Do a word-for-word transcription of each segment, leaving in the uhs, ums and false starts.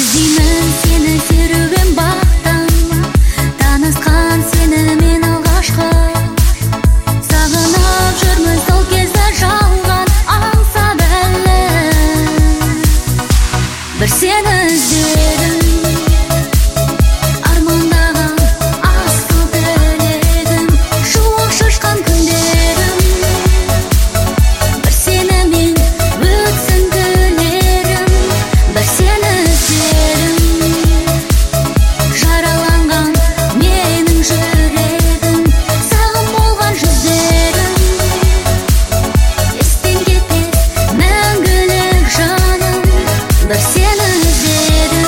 іздеймін сені серуен бақтан, танысқан сені мен алғашқы. Сағынып жүрмін сол кезді жалған аңсап әлі. Бір сені іздедім, армандаған асыл тілегім, шуақ шашқан күндерім. Бір сені мен өтсін түнерім, бір сені іздедім. Жараланған менің жүрегім, сағым болған жүздерім. Естен кетпес мәңгілік жаным, бір сені іздедім.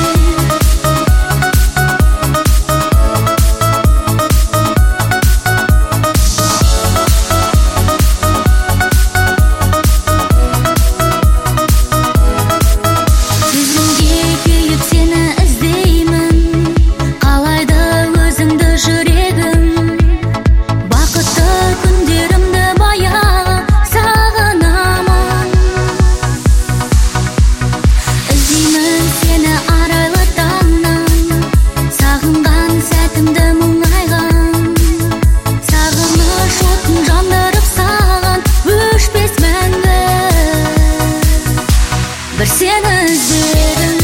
Сезімге күйіп сені іздеймін, қалайды өзіңді жүрегім. Бақытты күндерімді баяғы сағынамын. Іздеймін сені арайлы таңнан, сағынған сәтімді мұңайған. Сағыныш отын жандырып саған өшпес мәңгі. Бір сені іздедім,